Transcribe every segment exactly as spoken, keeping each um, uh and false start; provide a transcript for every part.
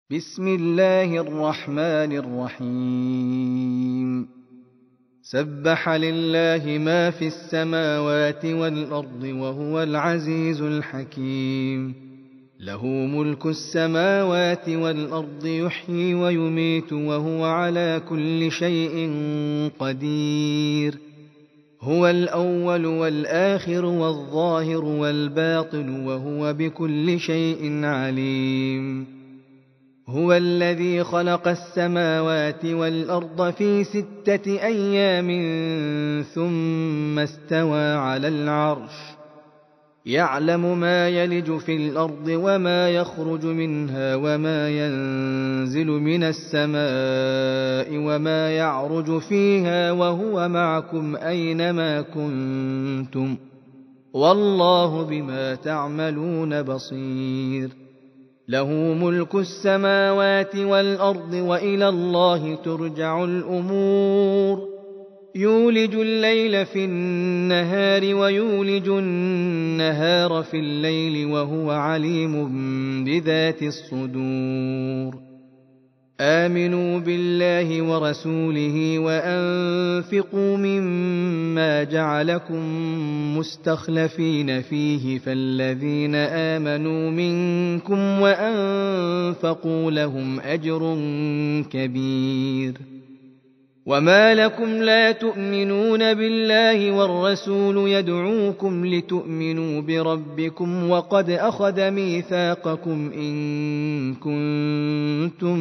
بسم الله الرحمن الرحيم سبح لله ما في السماوات والأرض وهو العزيز الحكيم له ملك السماوات والأرض يحيي ويميت وهو على كل شيء قدير هو الأول والآخر والظاهر والباطن وهو بكل شيء عليم هو الذي خلق السماوات والأرض في ستة أيام ثم استوى على العرش يعلم ما يلج في الأرض وما يخرج منها وما ينزل من السماء وما يعرج فيها وهو معكم أينما كنتم والله بما تعملون بصير له ملك السماوات والأرض وإلى الله ترجع الأمور يولج الليل في النهار ويولج النهار في الليل وهو عليم بذات الصدور آمنوا بالله ورسوله وأنفقوا مما جعلكم مستخلفين فيه فالذين آمنوا منكم وأنفقوا لهم أجر كبير وما لكم لا تؤمنون بالله والرسول يدعوكم لتؤمنوا بربكم وقد أخذ ميثاقكم إن كنتم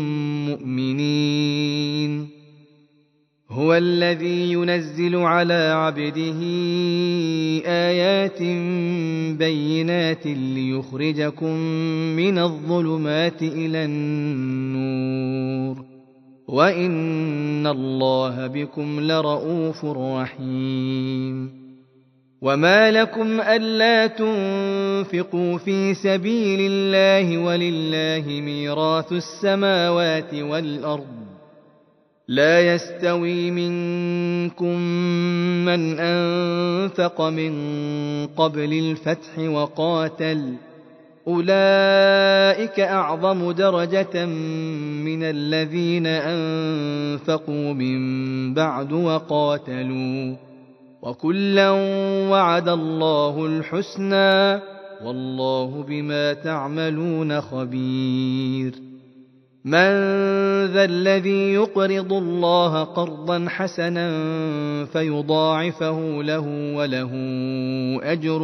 مؤمنين هو الذي ينزل على عبده آيات بينات ليخرجكم من الظلمات إلى النور وإن الله بكم لرءوف رحيم وما لكم ألا تنفقوا في سبيل الله ولله ميراث السماوات والأرض لا يستوي منكم من أنفق من قبل الفتح وقاتل أولئك أعظم درجة من الذين أنفقوا من بعد وقاتلوا وكلا وعد الله الحسنى والله بما تعملون خبير من ذا الذي يقرض الله قرضا حسنا فيضاعفه له وله أجر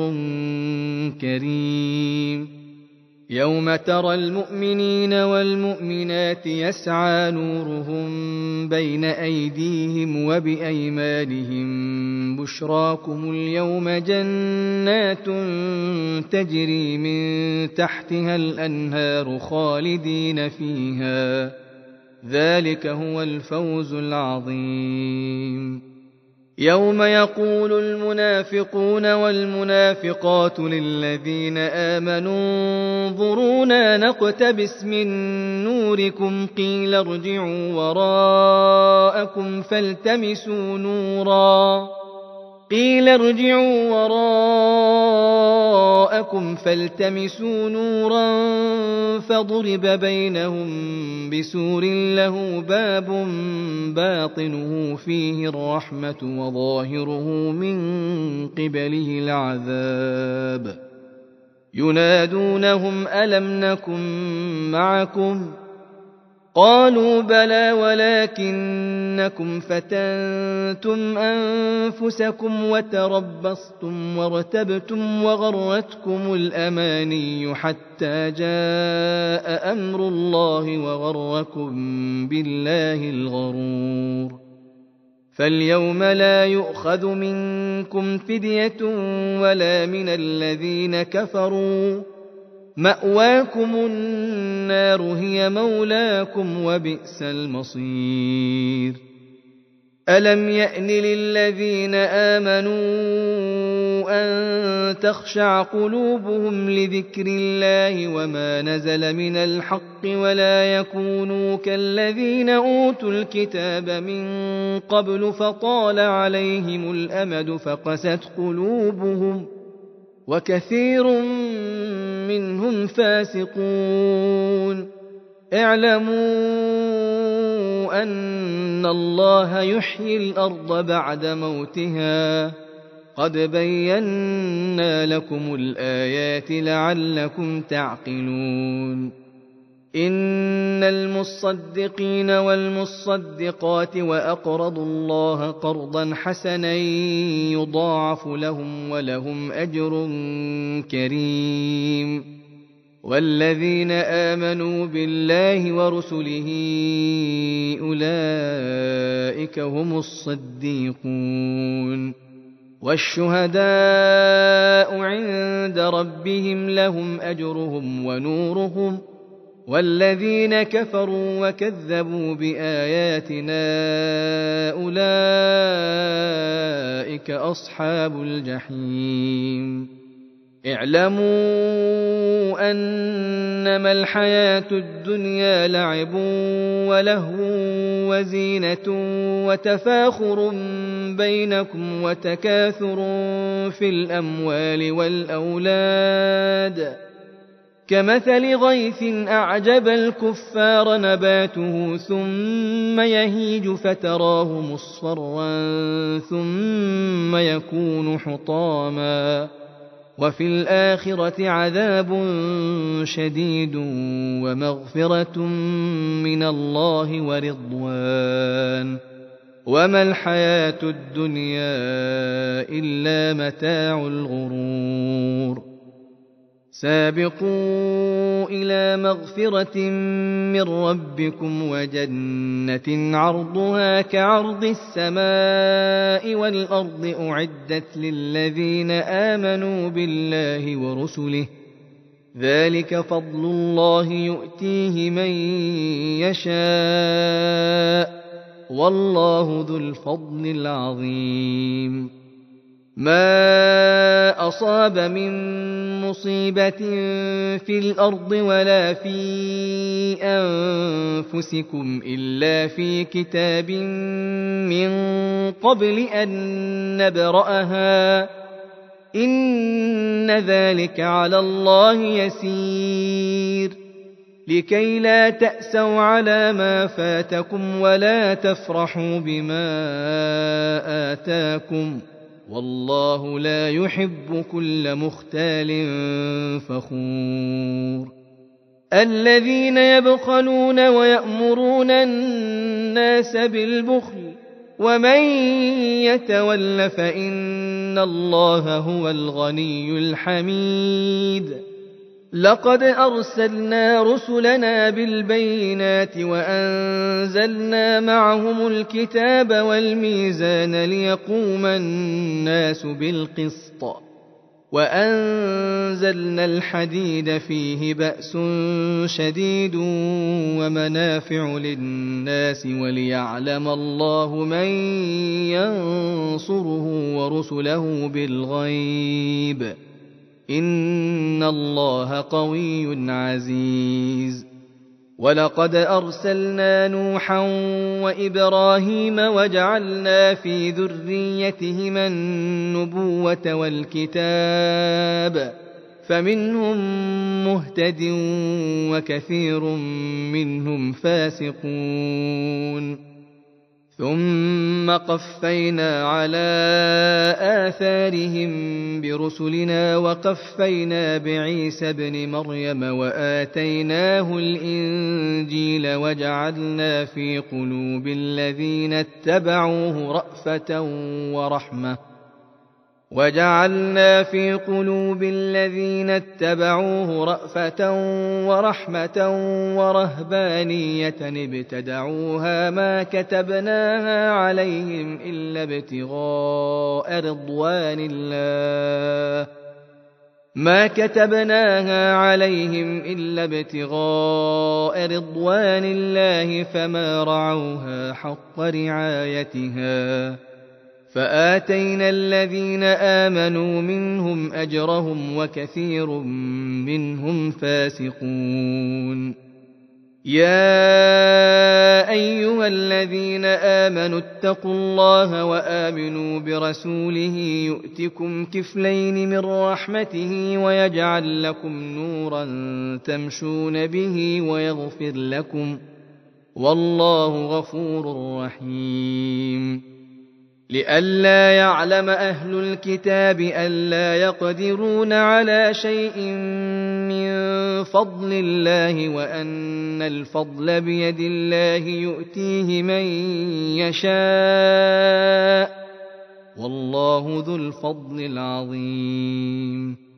كريم يوم ترى المؤمنين والمؤمنات يسعى نورهم بين أيديهم وبأيمانهم بشراكم اليوم جنات تجري من تحتها الأنهار خالدين فيها ذلك هو الفوز العظيم يوم يقول المنافقون والمنافقات للذين آمنوا انظرونا نقتبس من نوركم قيل ارجعوا وراءكم فالتمسوا نورا قيل ارجعوا وراءكم فالتمسوا نورا فضرب بينهم بسور له باب باطنه فيه الرحمة وظاهره من قبله العذاب ينادونهم ألم نكن معكم قالوا بلى ولكنكم فتنتم أنفسكم وتربصتم وارتبتم وغرتكم الأماني حتى جاء أمر الله وغركم بالله الغرور فاليوم لا يؤخذ منكم فدية ولا من الذين كفروا مأواكم النار هي مولاكم وبئس المصير ألم يأن للذين آمنوا أن تخشع قلوبهم لذكر الله وما نزل من الحق ولا يكونوا كالذين أوتوا الكتاب من قبل فطال عليهم الأمد فقست قلوبهم وكثير منهم فاسقون اعلموا أن الله يحيي الأرض بعد موتها قد بينا لكم الآيات لعلكم تعقلون إن المصدقين والمصدقات وأقرضوا الله قرضا حسنا يضاعف لهم ولهم أجر كريم والذين آمنوا بالله ورسله أولئك هم الصديقون والشهداء عند ربهم لهم أجرهم ونورهم والذين كفروا وكذبوا بآياتنا أولئك أصحاب الجحيم اعلموا أنما الحياة الدنيا لعب ولهو وزينة وتفاخر بينكم وتكاثر في الأموال والأولاد كمثل غيث أعجب الكفار نباته ثم يهيج فتراه مصفرا ثم يكون حطاما وفي الآخرة عذاب شديد ومغفرة من الله ورضوان وما الحياة الدنيا إلا متاع الغرور سابقوا إلى مغفرة من ربكم وجنة عرضها كعرض السماء والأرض أعدت للذين آمنوا بالله ورسله ذلك فضل الله يؤتيه من يشاء والله ذو الفضل العظيم ما أصاب من مصيبة في الأرض ولا في أنفسكم إلا في كتاب من قبل أن نبرأها إن ذلك على الله يسير لكي لا تأسوا على ما فاتكم ولا تفرحوا بما آتاكم والله لا يحب كل مختال فخور الذين يبخلون ويأمرون الناس بالبخل ومن يتول فإن الله هو الغني الحميد لقد أرسلنا رسلنا بالبينات وأنزلنا معهم الكتاب والميزان ليقوم الناس بالقسط وأنزلنا الحديد فيه بأس شديد ومنافع للناس وليعلم الله من ينصره ورسله بالغيب إن الله قوي عزيز ولقد أرسلنا نوحا وإبراهيم وجعلنا في ذريتهما النبوة والكتاب فمنهم مهتد وكثير منهم فاسقون ثم قفينا على آثارهم برسلنا وقفينا بعيسى ابن مريم وآتيناه الإنجيل وجعلنا في قلوب الذين اتبعوه رأفة ورحمة وجعلنا في قلوب الذين اتبعوه رأفة ورحمة ورهبانية ابتدعوها ما كتبناها عليهم إلا ابتغاء رضوان الله ما كتبناها عليهم إلا ابتغاء رضوان الله فما رعوها حق رعايتها فآتينا الذين آمنوا منهم أجرهم وكثير منهم فاسقون يا أيها أيها الذين آمنوا اتقوا الله وآمنوا برسوله يؤتكم كفلين من رحمته ويجعل لكم نورا تمشون به ويغفر لكم والله غفور رحيم. لئلا يعلم أهل الكتاب ألا يقدرون على شيء من فضل الله وأن الفضل بيد الله يؤتيه من يشاء والله ذو الفضل العظيم.